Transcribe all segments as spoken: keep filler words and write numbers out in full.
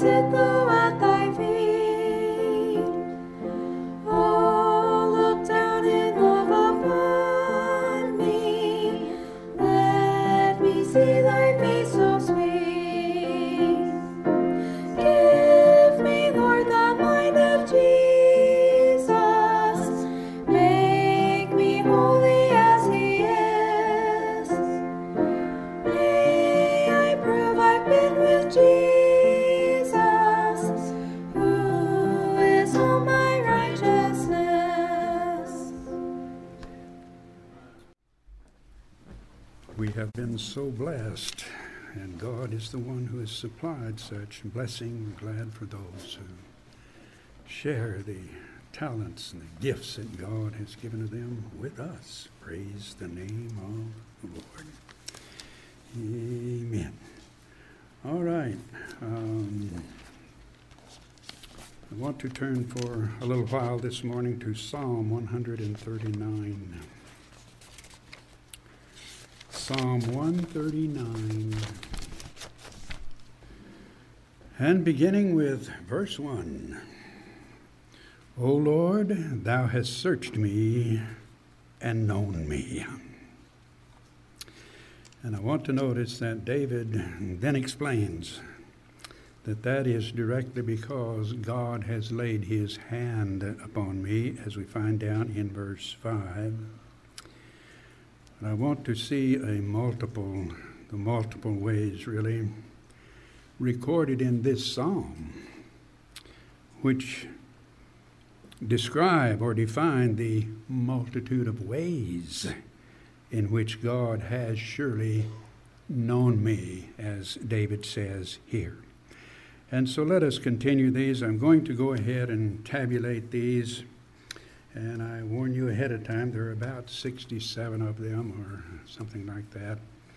sit low at thy feet. Oh, look down in love upon me. Let me see thy face so sweet. Give me, Lord, the mind of Jesus. Make me holy as he is. May I prove I've been with Jesus, who is all my righteousness. We have been so blessed, and God is the one who has supplied such blessing. We're glad for those who share the talents and the gifts that God has given to them with us. Praise the name of the Lord. Amen. All right. Um, I want to turn for a little while this morning to Psalm one thirty-nine. Psalm one thirty-nine. And beginning with verse one. O Lord, thou hast searched me and known me. And I want to notice that David then explains that that is directly because God has laid his hand upon me, as we find down in verse five. And I want to see a multiple, the multiple ways really recorded in this psalm, which describe or define the multitude of ways in which God has surely known me, as David says here. And so let us continue these. I'm going to go ahead and tabulate these. And I warn you ahead of time, there are about sixty-seven of them or something like that.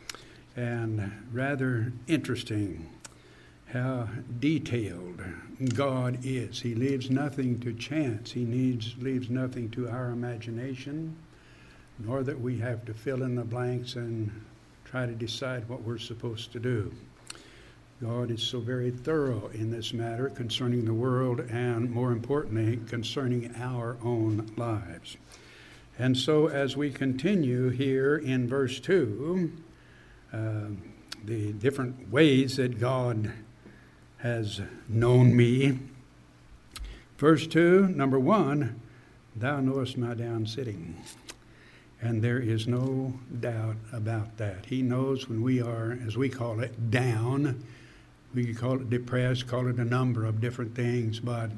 And rather interesting how detailed God is. He leaves nothing to chance. He needs, leaves nothing to our imagination, nor that we have to fill in the blanks and try to decide what we're supposed to do. God is so very thorough in this matter concerning the world and, more importantly, concerning our own lives. And so as we continue here in verse two, uh, the different ways that God has known me. Verse two, number one, thou knowest my down sitting. And there is no doubt about that. He knows when we are, as we call it, down. We could call it depressed, call it a number of different things, but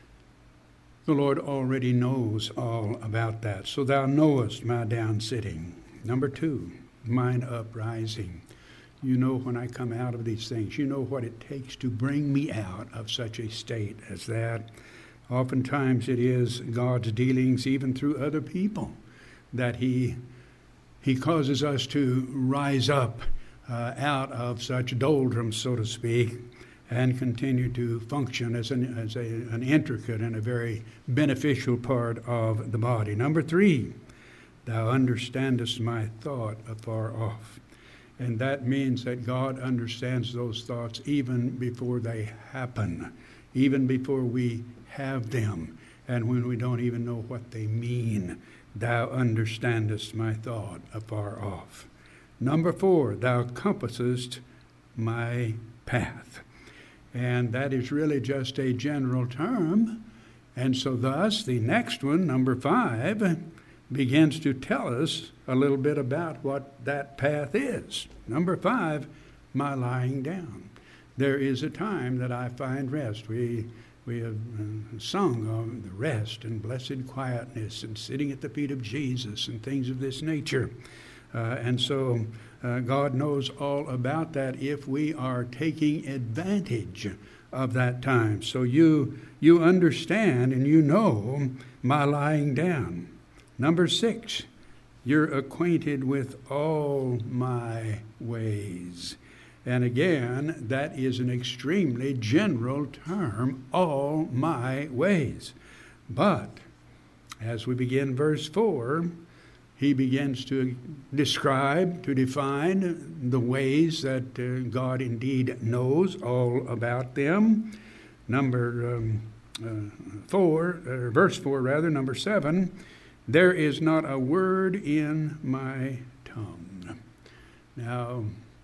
the Lord already knows all about that. So thou knowest my down sitting. Number two, mine uprising. You know when I come out of these things. You know what it takes to bring me out of such a state as that. Oftentimes it is God's dealings even through other people that he, he causes us to rise up Uh, out of such doldrums, so to speak, and continue to function as an as a, an intricate and a very beneficial part of the body. Number three, thou understandest my thought afar off. And that means that God understands those thoughts even before they happen, even before we have them, and when we don't even know what they mean. Thou understandest my thought afar off. Number four, thou compassest my path. And that is really just a general term. And so thus, the next one, number five, begins to tell us a little bit about what that path is. Number five, my lying down. There is a time that I find rest. We we have uh, sung of the rest and blessed quietness and sitting at the feet of Jesus and things of this nature. Uh, and so uh, God knows all about that if we are taking advantage of that time. So you you understand and you know my lying down. Number six, you're acquainted with all my ways. And again, that is an extremely general term, all my ways. But as we begin verse four, he begins to describe, to define the ways that uh, God indeed knows all about them. Number um, uh, four, or verse four rather, number seven, there is not a word in my tongue. Now,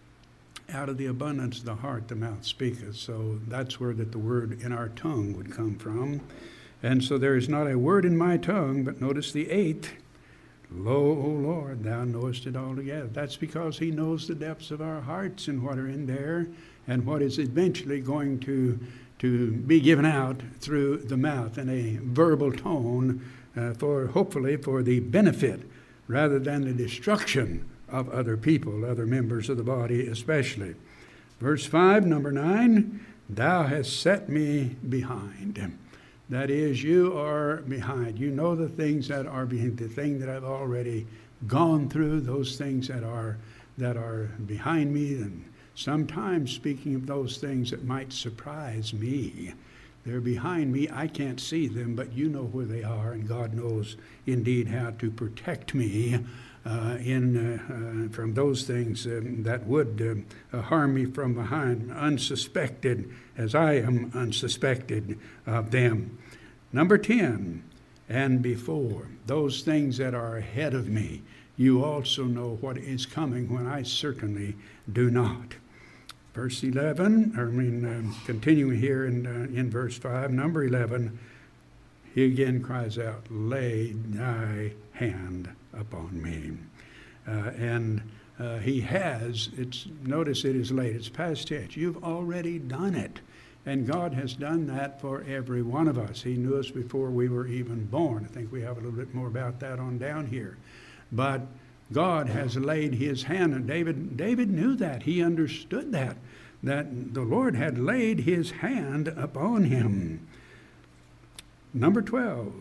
out of the abundance of the heart the mouth speaketh. So that's where that the word in our tongue would come from. And so there is not a word in my tongue, but notice the eighth, lo, O Lord, thou knowest it altogether. That's because he knows the depths of our hearts and what are in there and what is eventually going to, to be given out through the mouth in a verbal tone uh, for, hopefully, for the benefit rather than the destruction of other people, other members of the body especially. Verse five, number nine, thou hast set me behind. That is, you are behind. You know the things that are behind, the thing that I've already gone through, those things that are that are behind me. And sometimes, speaking of those things that might surprise me, they're behind me. I can't see them, but you know where they are, and God knows indeed how to protect me uh, in uh, uh, from those things um, that would uh, harm me from behind, unsuspected as I am unsuspected of them. Number ten, and before, those things that are ahead of me, you also know what is coming when I certainly do not. Verse eleven, I mean, um, continuing here in, uh, in verse five, number eleven, he again cries out, lay thy hand upon me. Uh, and uh, he has, it's notice it is late, it's past tense. You've already done it. And God has done that for every one of us. He knew us before we were even born. I think we have a little bit more about that on down here. But God has laid his hand, and David, David knew that. He understood that, that the Lord had laid his hand upon him. Number twelve.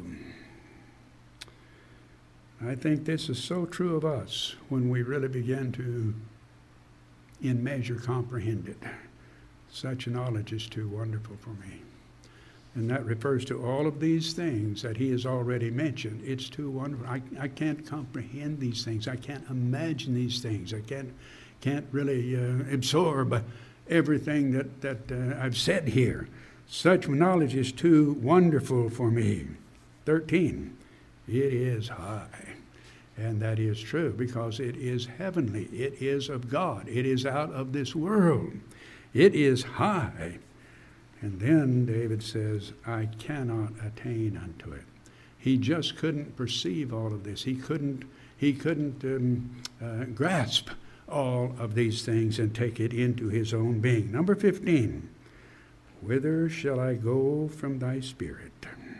I think this is so true of us when we really begin to, in measure, comprehend it. Such knowledge is too wonderful for me. And that refers to all of these things that he has already mentioned. It's too wonderful. I, I can't comprehend these things. I can't imagine these things. I can't can't really uh, absorb everything that, that uh, I've said here. Such knowledge is too wonderful for me. thirteen, it is high. And that is true because it is heavenly. It is of God. It is out of this world. It is high. And then David says, I cannot attain unto it. He just couldn't perceive all of this. He couldn't, he couldn't um, uh, grasp all of these things and take it into his own being. Number fifteen, whither shall I go from thy spirit?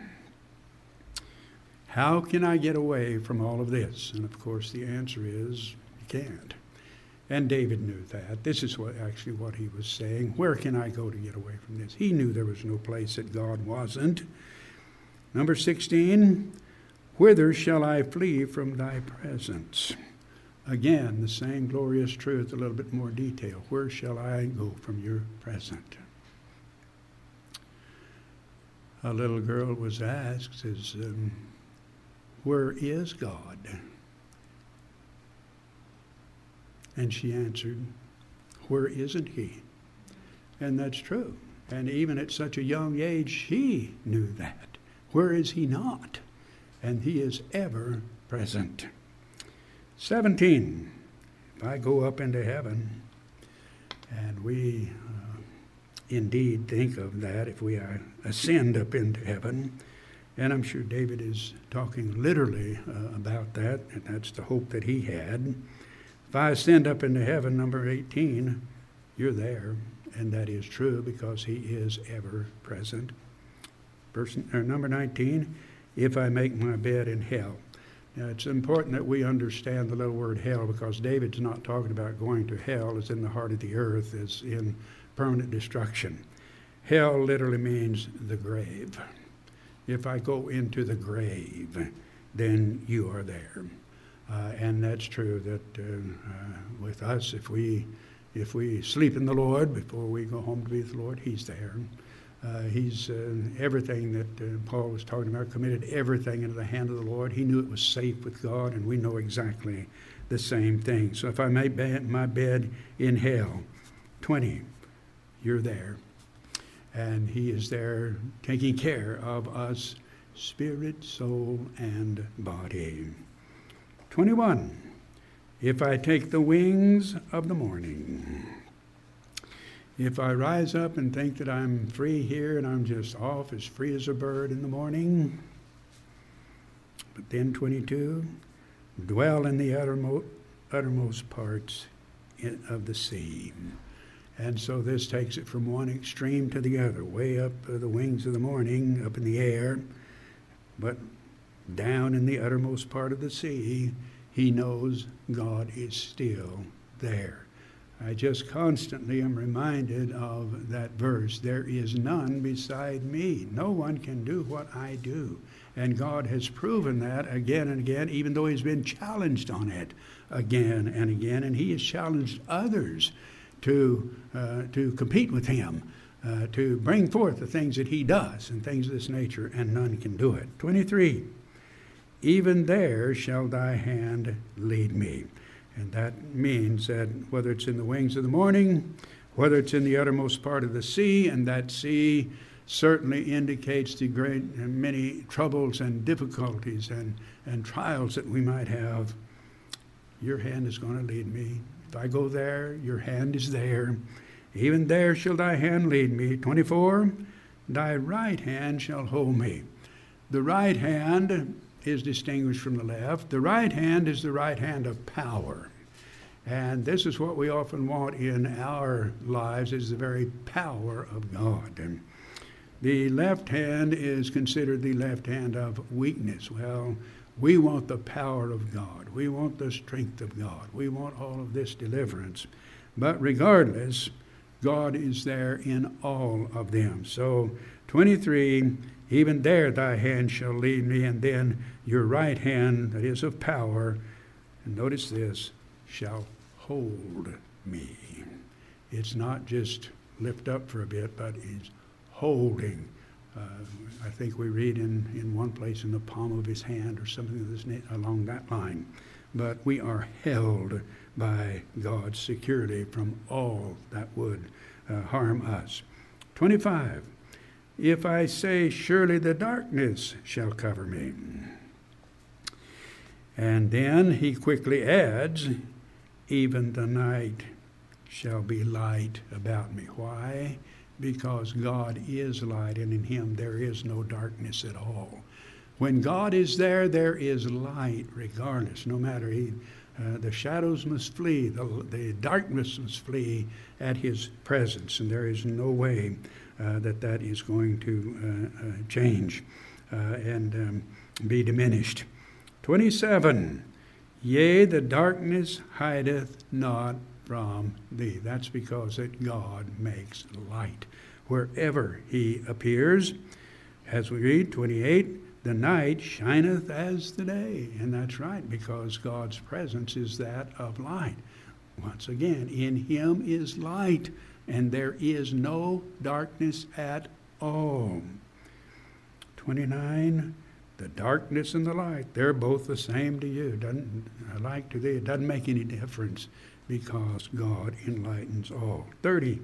How can I get away from all of this? And of course the answer is, you can't. And David knew that. This is what actually what he was saying. Where can I go to get away from this? He knew there was no place that God wasn't. Number sixteen, whither shall I flee from thy presence? Again, the same glorious truth, a little bit more detail. Where shall I go from your presence? A little girl was asked, says, um, where is God? And she answered, where isn't he? And that's true. And even at such a young age, she knew that. Where is he not? And he is ever present. seventeen, if I go up into heaven, and we uh, indeed think of that, if we uh, ascend up into heaven, and I'm sure David is talking literally uh, about that, and that's the hope that he had. If I ascend up into heaven, number eighteen, you're there, and that is true because he is ever present. Verse, or number nineteen, if I make my bed in hell. Now, it's important that we understand the little word hell because David's not talking about going to hell as in the heart of the earth, as in permanent destruction. Hell literally means the grave. If I go into the grave, then you are there. Uh, and that's true that uh, uh, with us, if we if we sleep in the Lord before we go home to be with the Lord, he's there. Uh, he's uh, everything that uh, Paul was talking about, committed everything into the hand of the Lord. He knew it was safe with God, and we know exactly the same thing. So if I make my bed in hell, twenty, you're there. and he is there taking care of us, spirit, soul, and body. twenty-one. If I take the wings of the morning, if I rise up and think that I'm free here and I'm just off as free as a bird in the morning, but then twenty-two, dwell in the uttermost, uttermost parts of the sea. And so this takes it from one extreme to the other, way up uh, the wings of the morning, up in the air, but down in the uttermost part of the sea, he knows God is still there. I just constantly am reminded of that verse, there is none beside me. No one can do what I do. And God has proven that again and again, even though he's been challenged on it again and again. And he has challenged others to uh, to compete with him, uh, to bring forth the things that he does and things of this nature, and none can do it. twenty-three, even there shall thy hand lead me. And that means that whether it's in the wings of the morning, whether it's in the uttermost part of the sea, and that sea certainly indicates the great and many troubles and difficulties and, and trials that we might have, your hand is going to lead me. If I go there, your hand is there. Even there shall thy hand lead me. twenty-four, thy right hand shall hold me. The right hand is distinguished from the left. The right hand is the right hand of power. And this is what we often want in our lives, is the very power of God. And the left hand is considered the left hand of weakness. Well, we want the power of God. We want the strength of God. We want all of this deliverance. But regardless, God is there in all of them. So twenty-three, even there thy hand shall lead me, and then your right hand, that is of power, and notice this, shall hold me. It's not just lift up for a bit, but it's holding. Uh, I think we read in, in one place in the palm of his hand or something of this na- along that line. But we are held by God securely from all that would uh, harm us. twenty-five, if I say, surely the darkness shall cover me. And then he quickly adds, even the night shall be light about me. Why? Because God is light, and in him there is no darkness at all. When God is there, there is light regardless, no matter he, uh, the shadows must flee, the, the darkness must flee at his presence, and there is no way uh, that that is going to uh, uh, change uh, and um, be diminished. twenty-seven, yea, the darkness hideth not from thee. That's because that God makes light wherever he appears. As we read, twenty-eight, the night shineth as the day. And that's right, because God's presence is that of light. Once again, in him is light, and there is no darkness at all. twenty-nine, the darkness and the light, they're both the same to you. Doesn't, like to thee, it doesn't make any difference, because God enlightens all. thirty,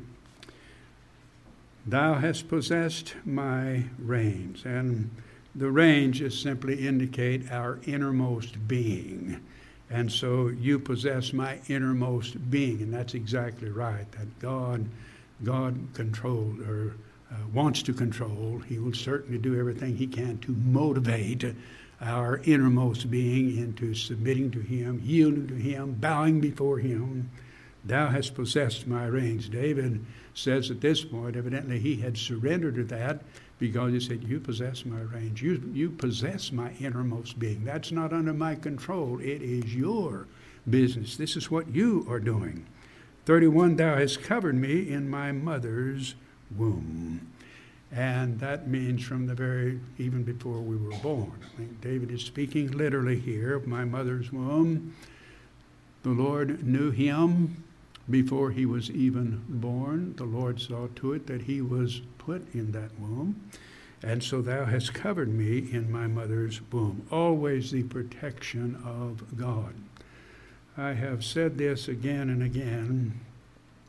thou hast possessed my reins. And the reins just simply indicate our innermost being. And so you possess my innermost being. And that's exactly right, that God, God controlled or uh, wants to control. He will certainly do everything he can to motivate our innermost being into submitting to him, yielding to him, bowing before him. Thou hast possessed my reins. David says at this point, evidently he had surrendered to that, because he said, you possess my reins. You, you possess my innermost being. That's not under my control. It is your business. This is what you are doing. thirty-one, thou hast covered me in my mother's womb. And that means from the very, even before we were born. I think David is speaking literally here of my mother's womb. The Lord knew him before he was even born. The Lord saw to it that he was put in that womb. And so thou hast covered me in my mother's womb. Always the protection of God. I have said this again and again.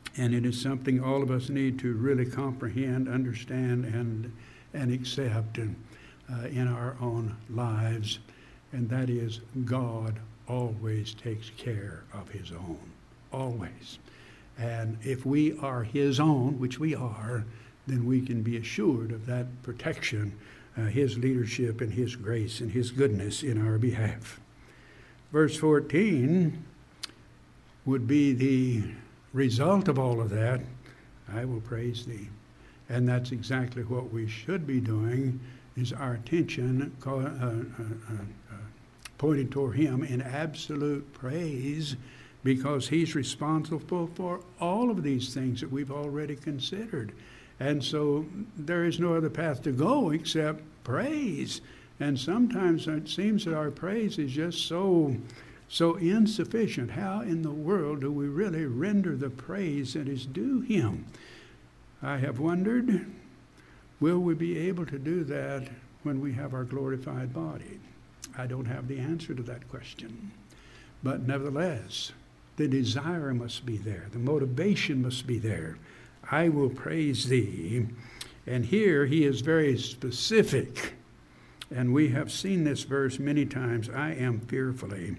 And it is something all of us need to really comprehend, understand, and, and accept in, uh, in our own lives. And that is, God always takes care of his own. Always. And if we are his own, which we are, then we can be assured of that protection, uh, his leadership and his grace and his goodness in our behalf. Verse fourteen would be the result of all of that. I will praise thee. And that's exactly what we should be doing, is our attention uh, uh, uh, uh, pointed toward him in absolute praise, because he's responsible for all of these things that we've already considered. And so there is no other path to go except praise. And sometimes it seems that our praise is just so so insufficient. How in the world do we really render the praise that is due him? I have wondered, will we be able to do that when we have our glorified body? I don't have the answer to that question. But nevertheless, the desire must be there. The motivation must be there. I will praise thee. And here he is very specific. And we have seen this verse many times. I am fearfully,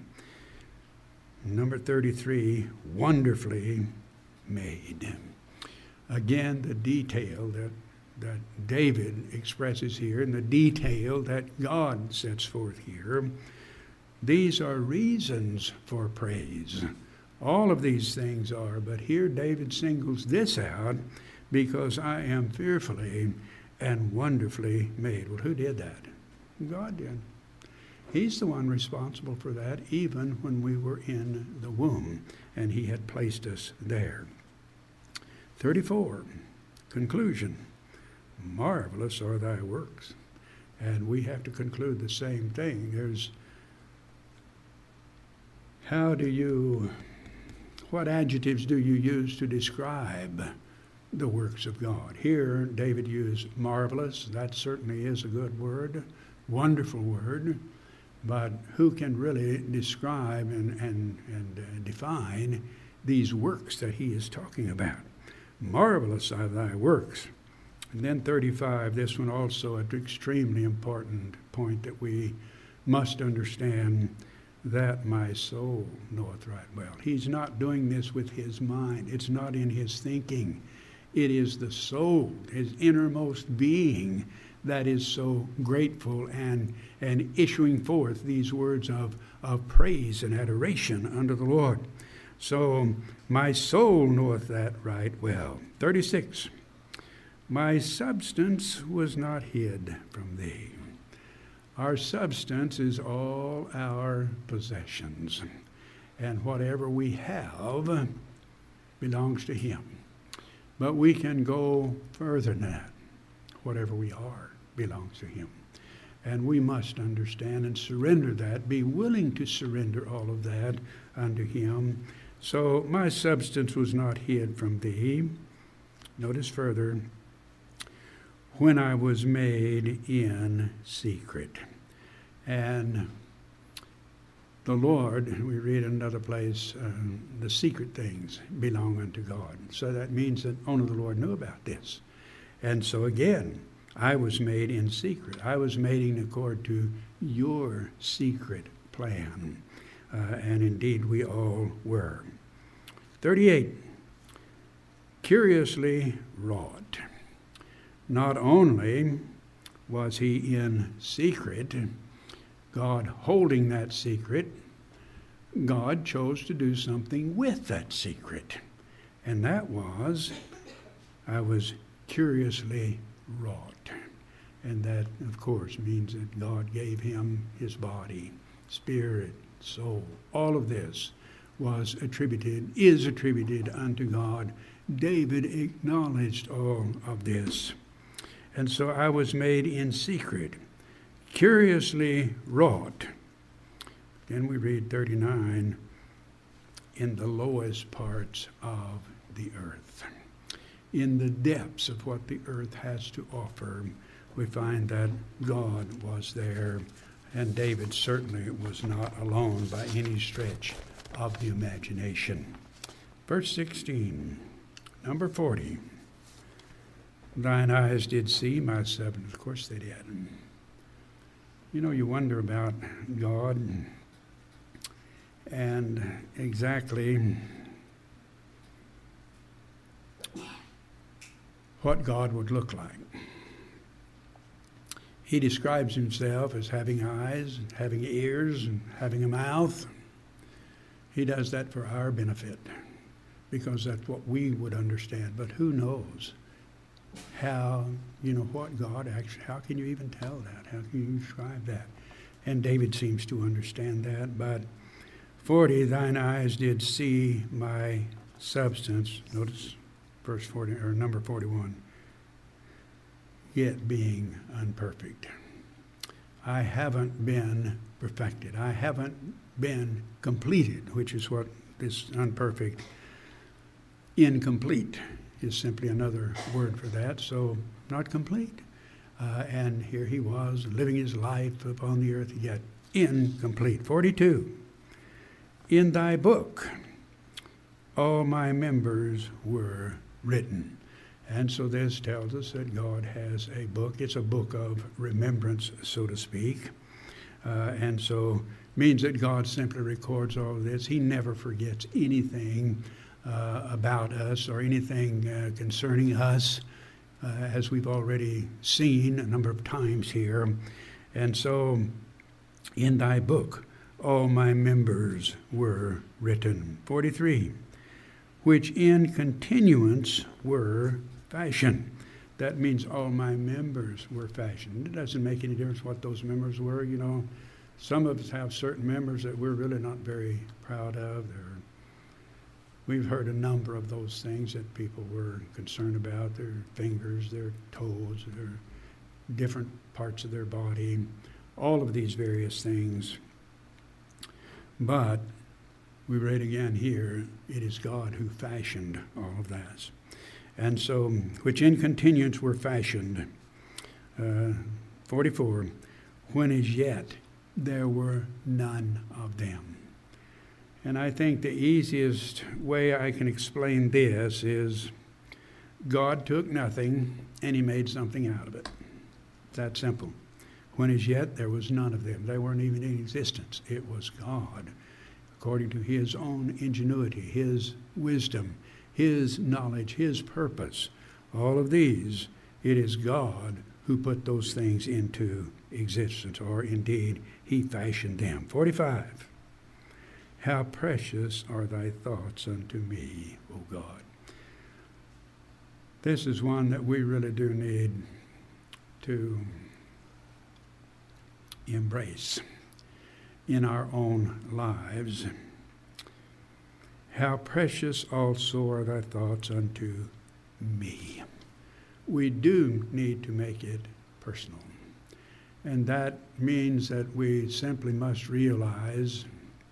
number thirty-three, wonderfully made. Again, the detail that, that David expresses here and the detail that God sets forth here, these are reasons for praise. All of these things are, but here David singles this out, because I am fearfully and wonderfully made. Well, who did that? God did. He's the one responsible for that, even when we were in the womb, and he had placed us there. thirty-four, conclusion. Marvelous are thy works. And we have to conclude the same thing. There's, how do you... What adjectives do you use to describe the works of God? Here, David used marvelous. That certainly is a good word, wonderful word. But who can really describe and, and, and uh, define these works that he is talking about? Marvelous are thy works. And then thirty-five, this one also an extremely important point that we must understand, that my soul knoweth right well. He's not doing this with his mind. It's not in his thinking. It is the soul, his innermost being, that is so grateful and, and issuing forth these words of, of praise and adoration unto the Lord. So my soul knoweth that right well. thirty-six, my substance was not hid from thee. Our substance is all our possessions, and whatever we have belongs to him. But we can go further than that. Whatever we are belongs to him. And we must understand and surrender that, be willing to surrender all of that unto him. So my substance was not hid from thee. Notice further, when I was made in secret. And the Lord, we read in another place, um, the secret things belong unto God. So that means that only the Lord knew about this. And so again, I was made in secret. I was made in accord to your secret plan. Uh, and indeed we all were. thirty-eight, curiously wrought. Not only was he in secret, God holding that secret, God chose to do something with that secret. And that was, I was curiously wrought. And that, of course, means that God gave him his body, spirit, soul. All of this was attributed, is attributed unto God. David acknowledged all of this. And so I was made in secret, curiously wrought. Then we read thirty-nine, in the lowest parts of the earth. In the depths of what the earth has to offer, we find that God was there, and David certainly was not alone by any stretch of the imagination. Verse sixteen, Number forty. Thine eyes did see my substance. Of course they did. You know, you wonder about God and exactly what God would look like. He describes himself as having eyes, and having ears, and having a mouth. He does that for our benefit because that's what we would understand. But who knows how, you know, what God actually, how can you even tell that? How can you describe that? And David seems to understand that. But forty, thine eyes did see my substance. Notice verse forty, or number forty-one. Yet being unperfect. I haven't been perfected. I haven't been completed, which is what this unperfect, incomplete is simply another word for that. So not complete. Uh, and here he was living his life upon the earth, yet incomplete. forty-two. In thy book, all my members were written. And so this tells us that God has a book. It's a book of remembrance, so to speak. Uh, and so means that God simply records all of this. He never forgets anything uh, about us or anything uh, concerning us, uh, as we've already seen a number of times here. And so in thy book, all my members were written. forty-three. Which in continuance were fashioned. That means all my members were fashioned. It doesn't make any difference what those members were. You know, some of us have certain members that we're really not very proud of. They're, we've heard a number of those things that people were concerned about. Their fingers, their toes, their different parts of their body, all of these various things. But we read again here, it is God who fashioned all of that. And so, which in continuance were fashioned. Uh, forty-four, when as yet there were none of them. And I think the easiest way I can explain this is God took nothing and he made something out of it. That simple. When as yet there was none of them. They weren't even in existence. It was God, according to his own ingenuity, his wisdom, his knowledge, his purpose. All of these, it is God who put those things into existence, or indeed, he fashioned them. forty-five. How precious are thy thoughts unto me, O God. This is one that we really do need to embrace in our own lives. How precious also are thy thoughts unto me. We do need to make it personal. And that means that we simply must realize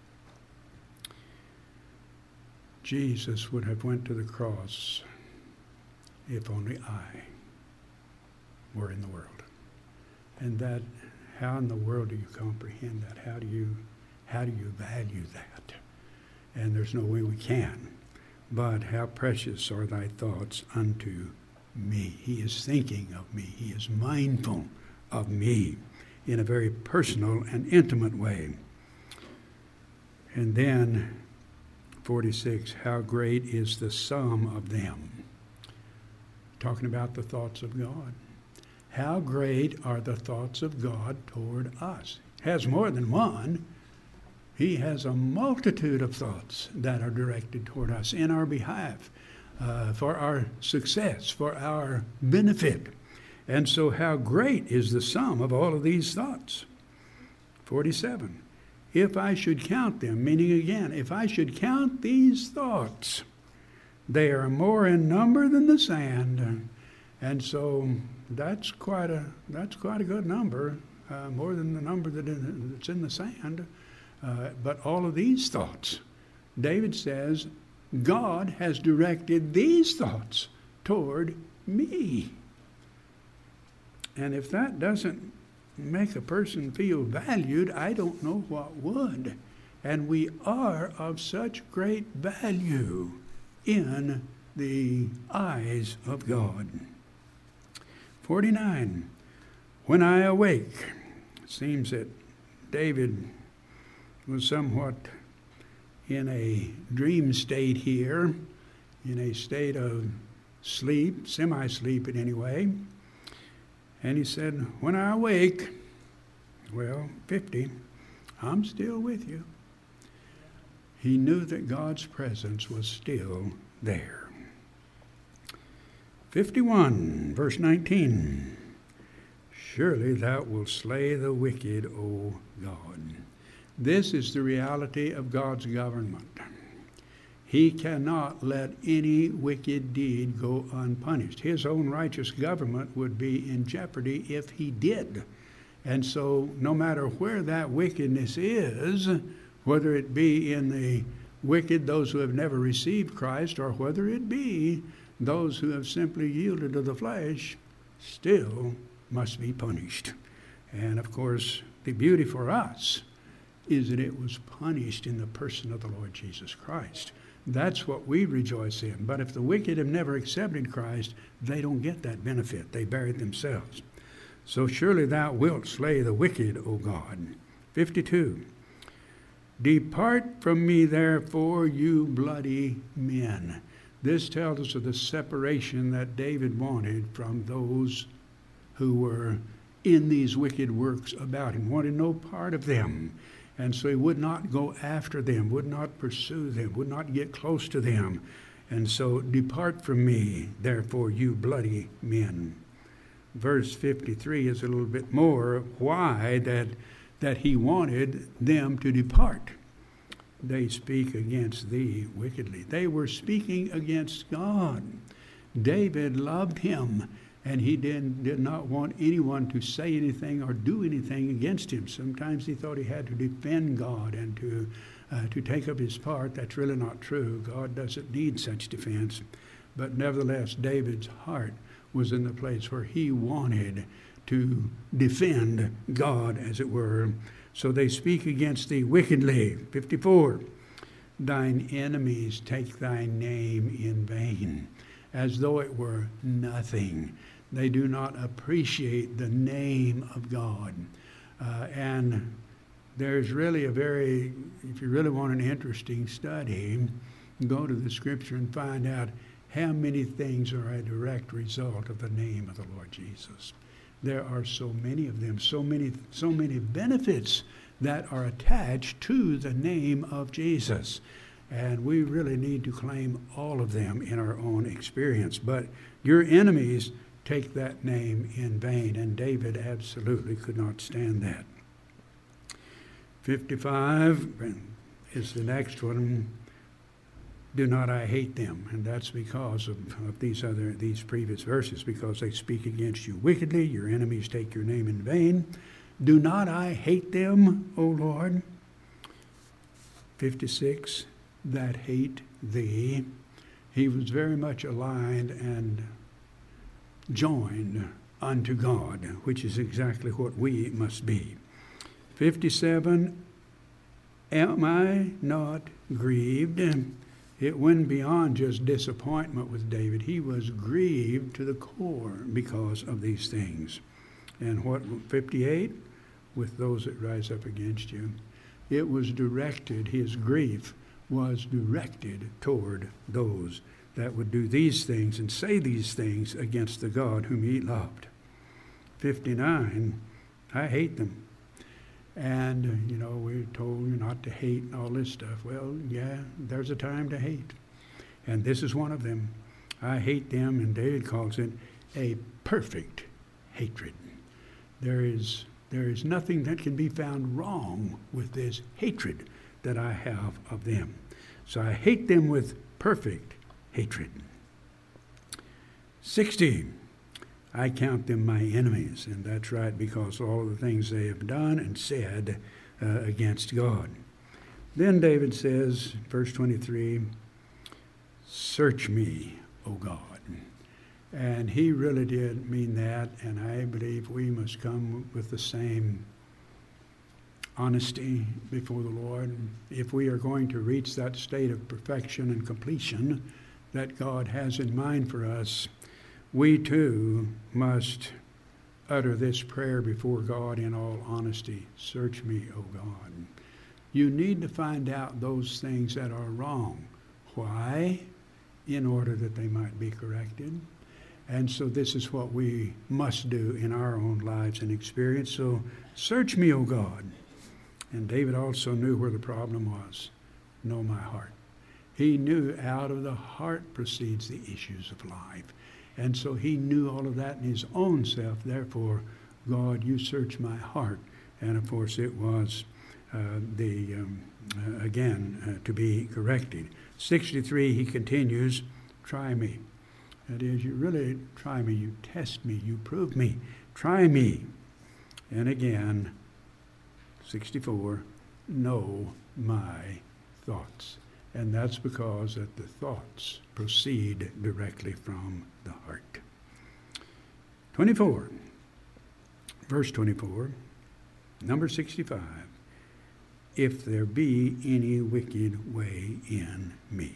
Jesus would have went to the cross if only I were in the world. And that, how in the world do you comprehend that? How do you, how do you value that? And there's no way we can. But how precious are thy thoughts unto me. He is thinking of me. He is mindful of me in a very personal and intimate way. And then, forty-six, how great is the sum of them. Talking about the thoughts of God. How great are the thoughts of God toward us. Has more than one. He has a multitude of thoughts that are directed toward us in our behalf, uh, for our success, for our benefit. And so how great is the sum of all of these thoughts? forty-seven. If I should count them, meaning again, if I should count these thoughts, they are more in number than the sand. And so that's quite a, that's quite a good number, uh, more than the number that in, that's in the sand. Uh, but all of these thoughts, David says, God has directed these thoughts toward me. And if that doesn't make a person feel valued, I don't know what would. And we are of such great value in the eyes of God. forty-nine, when I awake. It seems that David was somewhat in a dream state here, in a state of sleep, semi-sleep in any way. And he said, when I awake, well, fifty, I'm still with you. He knew that God's presence was still there. fifty-one, verse nineteen. Surely thou wilt slay the wicked, O God. This is the reality of God's government. He cannot let any wicked deed go unpunished. His own righteous government would be in jeopardy if he did. And so no matter where that wickedness is, whether it be in the wicked, those who have never received Christ, or whether it be those who have simply yielded to the flesh, still must be punished. And of course, the beauty for us is that it was punished in the person of the Lord Jesus Christ. That's what we rejoice in. But if the wicked have never accepted Christ, they don't get that benefit. They bear it themselves. So surely thou wilt slay the wicked, O God. fifty-two. Depart from me, therefore, you bloody men. This tells us of the separation that David wanted from those who were in these wicked works about him, wanted no part of them. And so he would not go after them, would not pursue them, would not get close to them. And so, depart from me, therefore, you bloody men. Verse fifty-three is a little bit more why that, that he wanted them to depart. They speak against thee wickedly. They were speaking against God. David loved him, and he did, did not want anyone to say anything or do anything against him. Sometimes he thought he had to defend God and to, uh, to take up his part. That's really not true. God doesn't need such defense. But nevertheless, David's heart was in the place where he wanted to defend God, as it were. So they speak against thee wickedly. fifty-four. Thine enemies take thy name in vain, as though it were nothing. They do not appreciate the name of God. Uh, and there's really a very, if you really want an interesting study, go to the scripture and find out how many things are a direct result of the name of the Lord Jesus. There are so many of them, so many, so many benefits that are attached to the name of Jesus. And we really need to claim all of them in our own experience. But your enemies take that name in vain, and David absolutely could not stand that. fifty-five is the next one. Do not I hate them? And that's because of, of these other these previous verses, because they speak against you wickedly, your enemies take your name in vain. Do not I hate them, O Lord? fifty-six, that hate thee. He was very much aligned and joined unto God, which is exactly what we must be. fifty-seven, am I not grieved? It went beyond just disappointment with David. He was grieved to the core because of these things. And what, fifty-eight? With those that rise up against you. It was directed, his grief was directed toward those that would do these things and say these things against the God whom he loved. fifty-nine, I hate them. And, you know, we're told not to hate and all this stuff. Well, yeah, there's a time to hate. And this is one of them. I hate them, and David calls it a perfect hatred. There is, there is nothing that can be found wrong with this hatred that I have of them. So I hate them with perfect hatred. sixty. I count them my enemies, and that's right, because of all the things they have done and said uh, against God. Then David says, verse twenty-three, search me, O God. And he really did mean that, and I believe we must come with the same honesty before the Lord. If we are going to reach that state of perfection and completion, that God has in mind for us, we too must utter this prayer before God in all honesty. Search me, O God. You need to find out those things that are wrong. Why? In order that they might be corrected. And so this is what we must do in our own lives and experience. So search me, O God. And David also knew where the problem was. Know my heart. He knew out of the heart proceeds the issues of life. And so he knew all of that in his own self. Therefore, God, you search my heart. And of course it was uh, the, um, uh, again, uh, to be corrected. sixty-three, he continues, try me. That is, you really try me, you test me, you prove me, try me. And again, sixty-four, know my thoughts. And that's because that the thoughts proceed directly from the heart. twenty-four, verse twenty-four, number sixty-five, if there be any wicked way in me.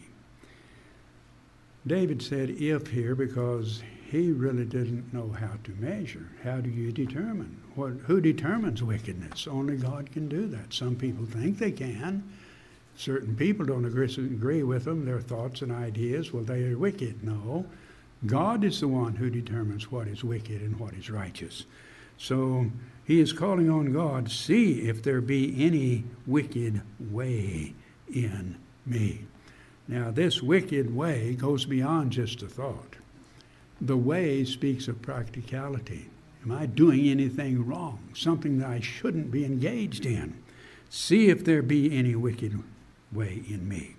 David said if here because he really didn't know how to measure. How do you determine? What, who determines wickedness? Only God can do that. Some people think they can. Certain people don't agree, agree with them, their thoughts and ideas. Well, they are wicked. No. God is the one who determines what is wicked and what is righteous. So he is calling on God, see if there be any wicked way in me. Now, this wicked way goes beyond just a thought. The way speaks of practicality. Am I doing anything wrong? Something that I shouldn't be engaged in. See if there be any wicked way in me.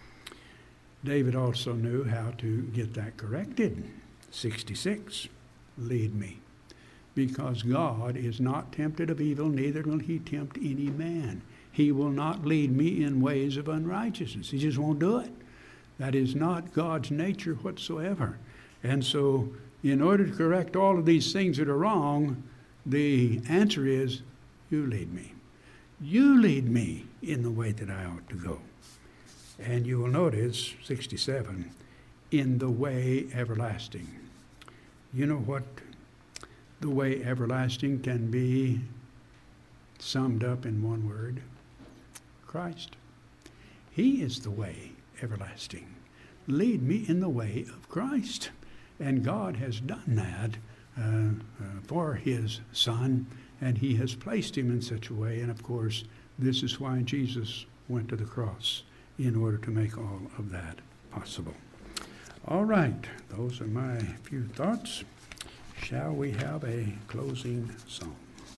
David also knew how to get that corrected. sixty-six, lead me. Because God is not tempted of evil, neither will he tempt any man. He will not lead me in ways of unrighteousness. He just won't do it. That is not God's nature whatsoever. And so, in order to correct all of these things that are wrong, the answer is, you lead me. You lead me in the way that I ought to go. And you will notice, sixty-seven, in the way everlasting. You know what the way everlasting can be summed up in one word? Christ. He is the way everlasting. Lead me in the way of Christ. And God has done that uh, uh, for his Son, and he has placed him in such a way. And of course, this is why Jesus went to the cross, in order to make all of that possible. All right, those are my few thoughts. Shall we have a closing song?